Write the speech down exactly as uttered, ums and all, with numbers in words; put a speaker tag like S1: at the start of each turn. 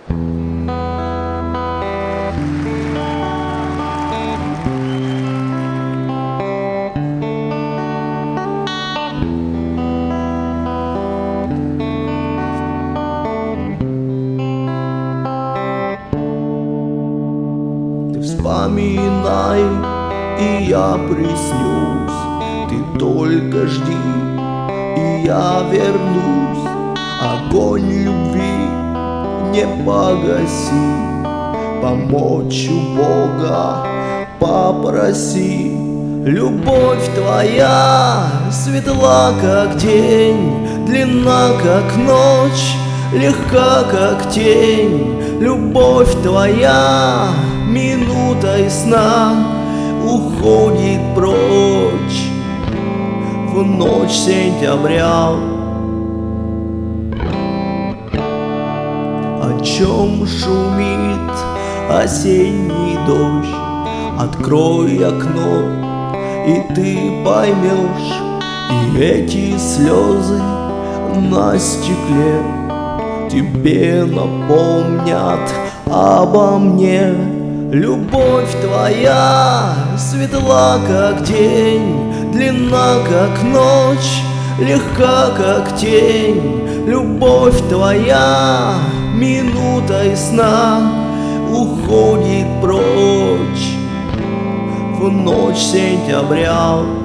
S1: Вспоминай, и я приснюсь. Ты только жди, и я вернусь. Огонь любви не погаси, помочь у Бога попроси. Любовь твоя светла, как день, длинна, как ночь, легка, как тень. Любовь твоя минутой сна уходит прочь в ночь сентября. О чем шумит осенний дождь? Открой окно, и ты поймешь. И эти слезы на стекле тебе напомнят обо мне. Любовь твоя светла, как день, длинна, как ночь, легка, как тень. Любовь твоя минутой сна уходит прочь в ночь сентября.